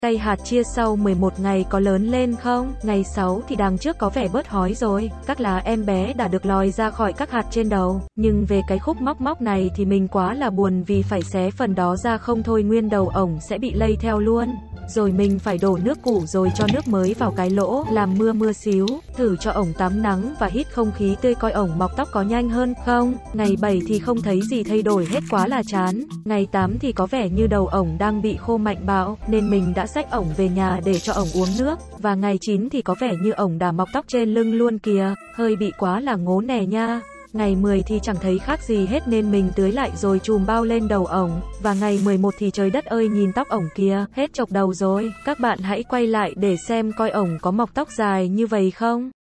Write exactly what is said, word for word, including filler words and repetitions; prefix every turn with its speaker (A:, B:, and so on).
A: Cây hạt chia sau mười một ngày có lớn lên không? Ngày sáu thì đằng trước có vẻ bớt hói rồi, các lá em bé đã được lòi ra khỏi các hạt trên đầu. Nhưng về cái khúc móc móc này thì mình quá là buồn vì phải xé phần đó ra, không thôi nguyên đầu ổng sẽ bị lây theo luôn. Rồi mình phải đổ nước cũ rồi cho nước mới vào cái lỗ, làm mưa mưa xíu, thử cho ổng tắm nắng và hít không khí tươi coi ổng mọc tóc có nhanh hơn không. Ngày bảy thì không thấy gì thay đổi hết, quá là chán. Ngày tám thì có vẻ như đầu ổng đang bị khô mạnh bạo, nên mình đã xách ổng về nhà để cho ổng uống nước. Và ngày chín thì có vẻ như ổng đã mọc tóc trên lưng luôn kìa, hơi bị quá là ngố nè nha. Ngày mười thì chẳng thấy khác gì hết nên mình tưới lại rồi chùm bao lên đầu ổng. Và ngày mười một thì trời đất ơi, nhìn tóc ổng kìa, hết chọc đầu rồi. Các bạn hãy quay lại để xem coi ổng có mọc tóc dài như vậy không.